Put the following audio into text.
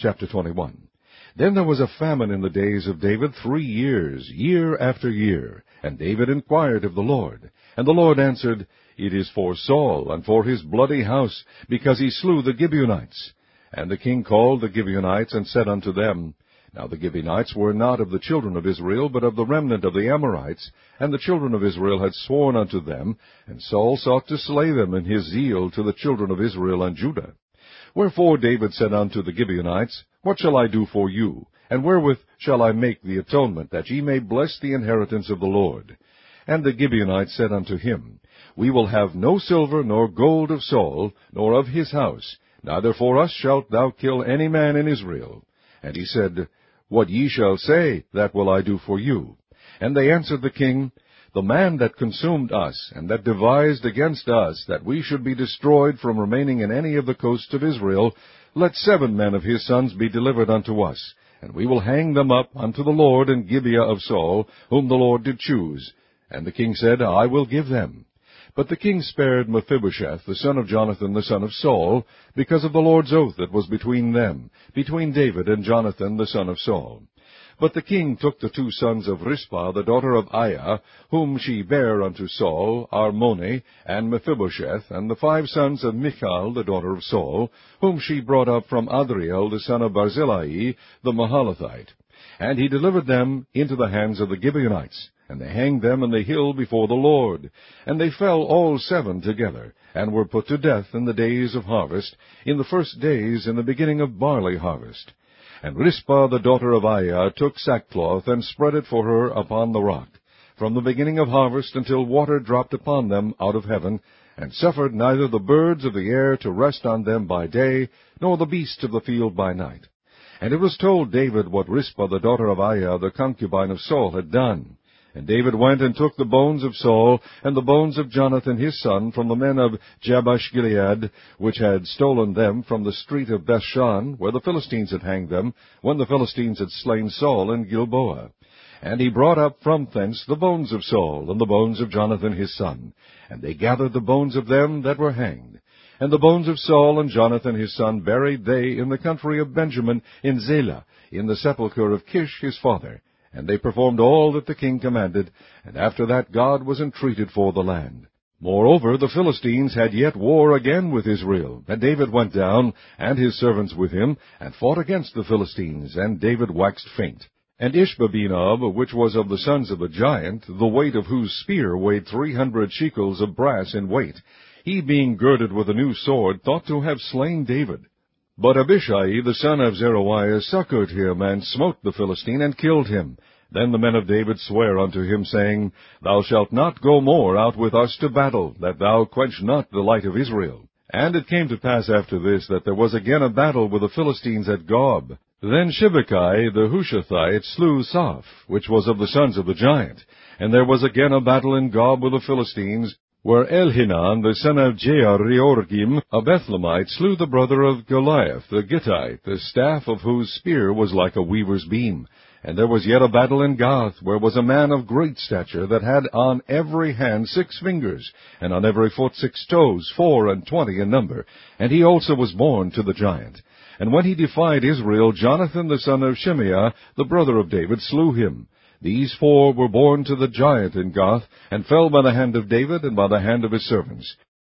Chapter 21. Then there was a famine in the days of David 3 years, year after year. And David inquired of the Lord. And the Lord answered, It is for Saul, and for his bloody house, because he slew the Gibeonites. And the king called the Gibeonites, and said unto them, Now the Gibeonites were not of the children of Israel, but of the remnant of the Amorites, and the children of Israel had sworn unto them, and Saul sought to slay them in his zeal to the children of Israel and Judah. Wherefore David said unto the Gibeonites, What shall I do for you? And wherewith shall I make the atonement, that ye may bless the inheritance of the Lord? And the Gibeonites said unto him, We will have no silver nor gold of Saul, nor of his house, neither for us shalt thou kill any man in Israel. And he said, What ye shall say, that will I do for you. And they answered the king, The man that consumed us, and that devised against us, that we should be destroyed from remaining in any of the coasts of Israel, let 7 men of his sons be delivered unto us, and we will hang them up unto the Lord in Gibeah of Saul, whom the Lord did choose. And the king said, I will give them. But the king spared Mephibosheth, the son of Jonathan, the son of Saul, because of the Lord's oath that was between them, between David and Jonathan, the son of Saul. But the king took the 2 sons of Rizpah, the daughter of Aiah, whom she bare unto Saul, Armoni, and Mephibosheth, and the 5 sons of Michal, the daughter of Saul, whom she brought up from Adriel, the son of Barzillai, the Mahalathite. And he delivered them into the hands of the Gibeonites, and they hanged them in the hill before the Lord. And they fell all 7 together, and were put to death in the days of harvest, in the first days in the beginning of barley harvest. And Rizpah the daughter of Aiah took sackcloth, and spread it for her upon the rock, from the beginning of harvest until water dropped upon them out of heaven, and suffered neither the birds of the air to rest on them by day, nor the beasts of the field by night. And it was told David what Rizpah the daughter of Aiah, the concubine of Saul, had done. And David went and took the bones of Saul, and the bones of Jonathan his son, from the men of Jabesh-Gilead, which had stolen them from the street of Bethshan, where the Philistines had hanged them, when the Philistines had slain Saul in Gilboa. And he brought up from thence the bones of Saul, and the bones of Jonathan his son. And they gathered the bones of them that were hanged. And the bones of Saul and Jonathan his son buried they in the country of Benjamin, in Zelah, in the sepulchre of Kish his father. And they performed all that the king commanded, and after that God was entreated for the land. Moreover, the Philistines had yet war again with Israel, and David went down, and his servants with him, and fought against the Philistines, and David waxed faint. And Ishbabenob, which was of the sons of the giant, the weight of whose spear weighed 300 shekels of brass in weight, he being girded with a new sword, thought to have slain David. But Abishai the son of Zeruiah succored him, and smote the Philistine, and killed him. Then the men of David sware unto him, saying, Thou shalt not go more out with us to battle, that thou quench not the light of Israel. And it came to pass after this, that there was again a battle with the Philistines at Gob. Then Shibbekai the Hushathite slew Saph, which was of the sons of the giant. And there was again a battle in Gob with the Philistines, where Elhanan the son of Jehoiargim, a Bethlehemite, slew the brother of Goliath the Gittite, the staff of whose spear was like a weaver's beam. And there was yet a battle in Gath, where was a man of great stature, that had on every hand 6 fingers, and on every foot 6 toes, 24 in number. And he also was born to the giant. And when he defied Israel, Jonathan the son of Shimeah, the brother of David, slew him. These 4 were born to the giant in Gath, and fell by the hand of David and by the hand of his servants.